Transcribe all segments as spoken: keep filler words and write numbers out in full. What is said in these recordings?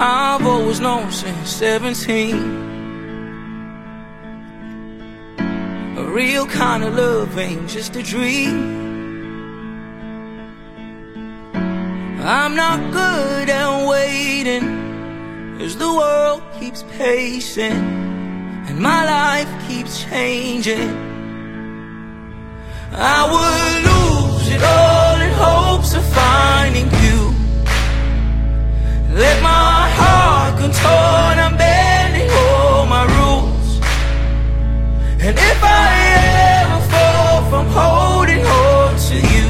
I've always known since seventeen. A real kind of love ain't just a dream. I'm not good at waiting, as the world keeps pacing and my life keeps changing. I would lose it all in hopes of finding you. Let my heart contort, I'm bending all my rules. And if I ever fall from holding on to you,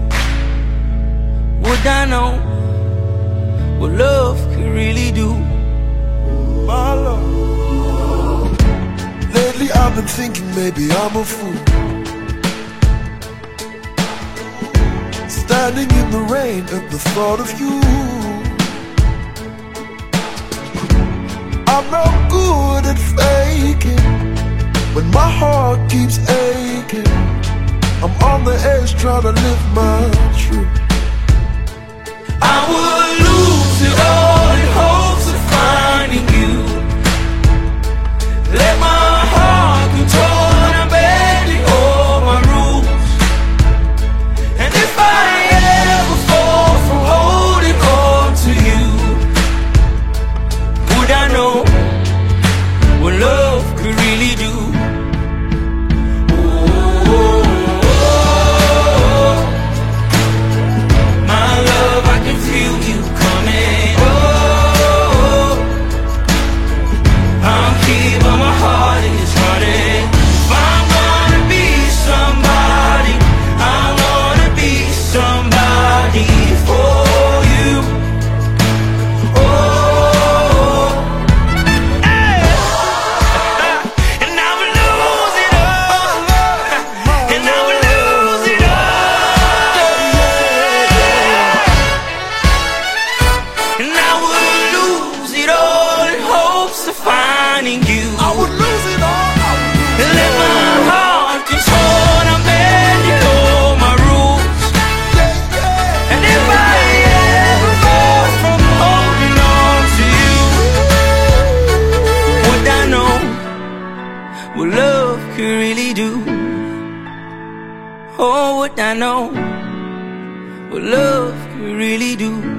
would I know what love could really do? My love. Lately I've been thinking maybe I'm a fool, standing in the rain at the thought of you. I'm no good at faking when my heart keeps aching. I'm on the edge trying to live my truth. I would lose it all in hopes of finding you. Let my heart control, I'm bending all my rules. And if I ever fall from holding on to you, would I know what love could really do? What love could really do? Oh, would I know what love could really do?